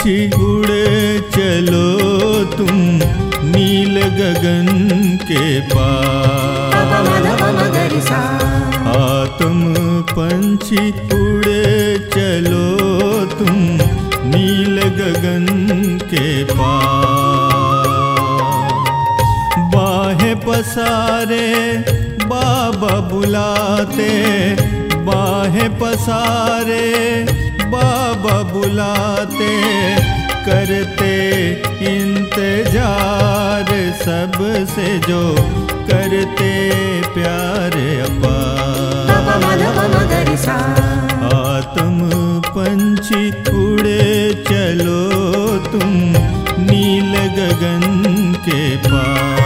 पंछी उड़े चलो तुम नील गगन के पार। आत्म पंछी उड़े चलो तुम नील गगन के पार। बाहें पसारे बाबा बुलाते, बाहें पसारे बाबा बुलाते, करते इंतजार सबसे जो करते प्यार अपार। आत्म पंछी उड़े चलो तुम नील गगन के पार।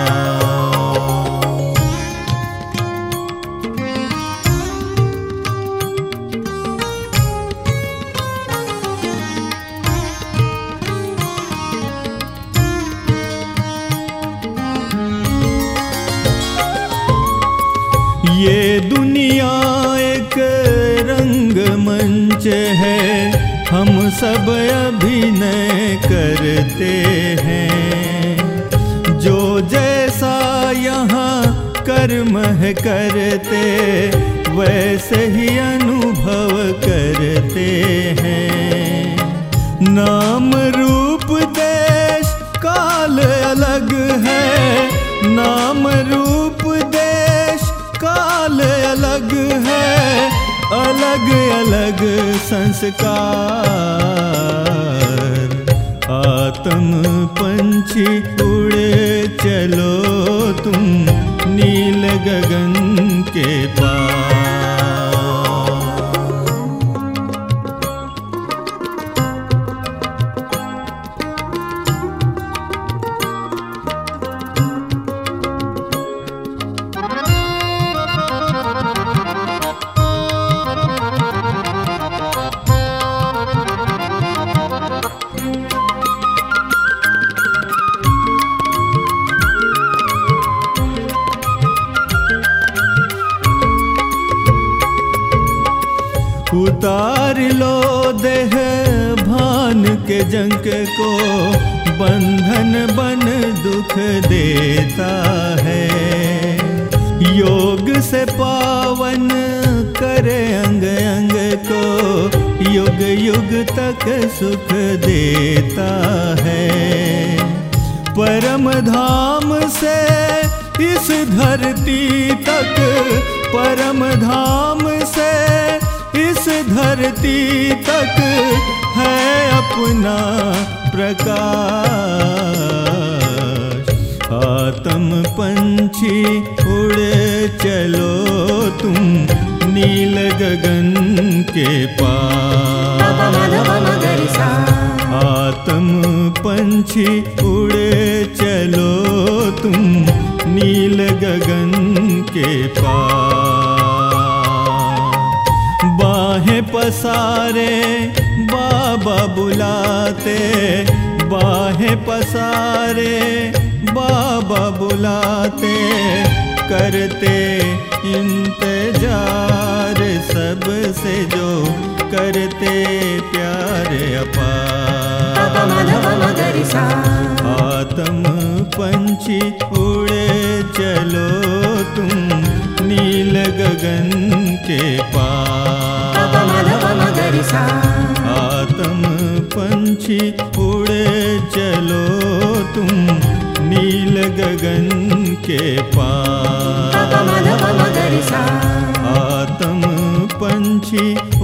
ये दुनिया एक रंगमंच है, हम सब अभिनय करते हैं। जो जैसा यहाँ कर्म है करते, वैसे ही अनुभव करते हैं। नाम रूप देश काल अलग है, नाम रूप देश काल अलग है, अलग अलग संस्कार। आत्म पंछी उड़े चलो तुम नील गगन के पार। उतार लो देह भान के जंक को, बंधन बन दुख देता है। योग से पावन करे अंग अंग को, युग युग तक सुख देता है। परम धाम से इस धरती तक, परम धाम से इस धरती तक है अपना प्रकाश। आत्म पंछी उड़े चलो तुम नील गगन के पार। आत्म पंछी उड़े चलो तुम नील गगन के पार। बाहें पसारे बाबा बुलाते, बाहें पसारे बाबा बुलाते, करते इंतजार सबसे जो करते प्यार अपार। आत्म पंछी उड़े चलो तुम नील गगन के पार। आत्म पंछी उड़े चलो तुम नील गगन के पार। आत्म पंछी